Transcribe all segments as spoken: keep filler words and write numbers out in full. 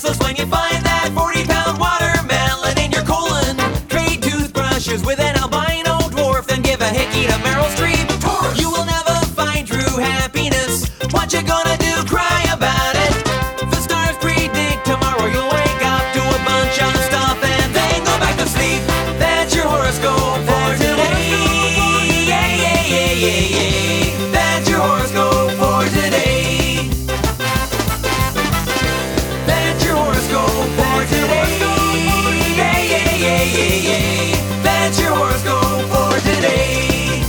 priceless when you find that forty pound watermelon in your colon. Trade toothbrushes with an albino dwarf, then give a hickey to Meryl Streep. You will never find true happiness. What you gonna do? Cry about it. The stars predict tomorrow you'll wake up to a bunch of stuff and then go back to sleep. That's your horoscope for today. Yeah, yeah, yeah, yeah, yeah. That's your horoscope for today. That's your horoscope for today. Yeah, yeah, yeah, yeah, yeah. That's your horoscope for today.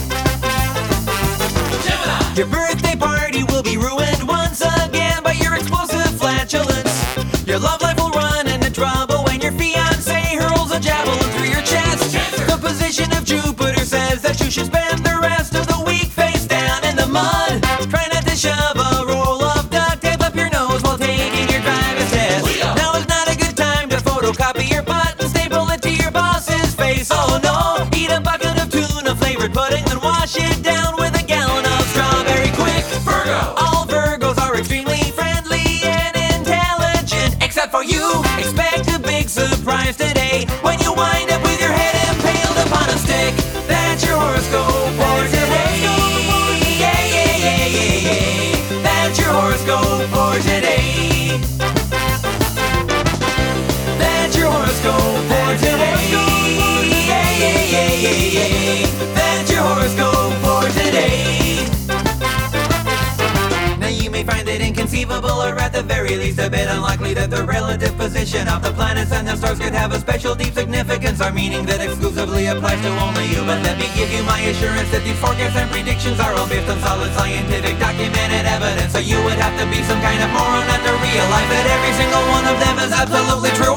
Gemini. Your birthday party will be ruined once again by your explosive flatulence. Your love life will run into trouble when your fiancé hurls a javelin through your chest. Cancer. The position of Jupiter says that you should spend the rest of the week face down in the mud. Try not to shove a roll of duct tape up your nose while taking your driver's test. Leo. Now is not a good time to photocopy your butt and staple it to your boss's face. Oh no! Eat a bucket of tuna flavored pudding, then wash it down with a gallon of strawberry quick. Virgo. All Virgos are extremely friendly and intelligent, except for you. Expect a big surprise today when you wind up with your head impaled upon a stick. That's your horoscope for today. Yeah, yeah, yeah, yeah, yeah. That's your horoscope for today. That's your horoscope for today. Yeah, yeah, yeah, yeah, yeah. That's your horoscope for today. Now you may find it inconceivable, or at the very least a bit unlikely, that the relative position of the planets and the stars could have a special deep significance, or meaning that exclusively applies to only you. But let me give you my assurance that these forecasts and predictions are all based on solid scientific documented evidence. So you would have to be some kind of moron not to realize that every single one of them is absolutely true.